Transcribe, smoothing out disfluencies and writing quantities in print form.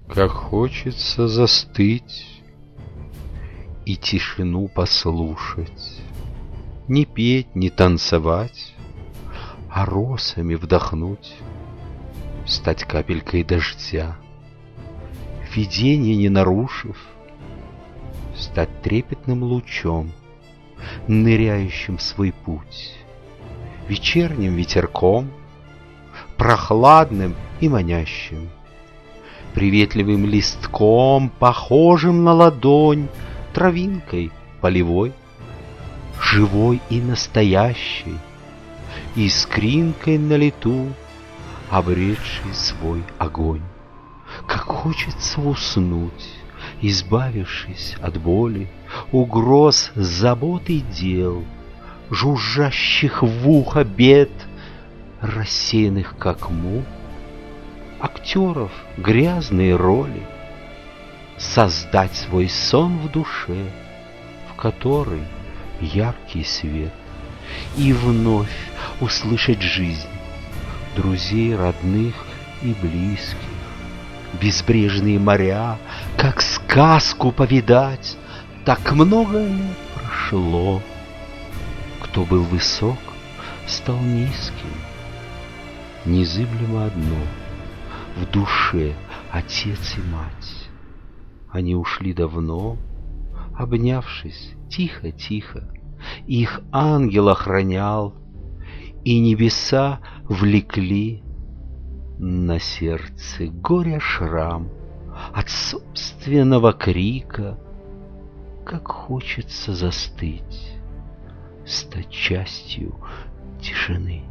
Как хочется застыть и тишину послушать, не петь, не танцевать, а росами вдохнуть, стать капелькой дождя, видение не нарушив, стать трепетным лучом, ныряющим в свой путь, вечерним ветерком, прохладным и манящим, приветливым листком, похожим на ладонь, травинкой полевой, живой и настоящей, искринкой на лету, обретшей свой огонь. Как хочется уснуть, избавившись от боли, угроз, забот и дел, жужжащих в ухо бед, рассеянных как мух, актеров грязные роли, создать свой сон в душе, в который яркий свет, и вновь услышать жизнь друзей, родных и близких, безбрежные моря, как сказку повидать. Так много лет прошло, кто был высок, стал низким, незыблемо одно в душе отец и мать. Они ушли давно, обнявшись тихо-тихо, их ангел охранял, и небеса влекли на сердце горя шрам от собственного крика. Как хочется застыть, стать частью тишины.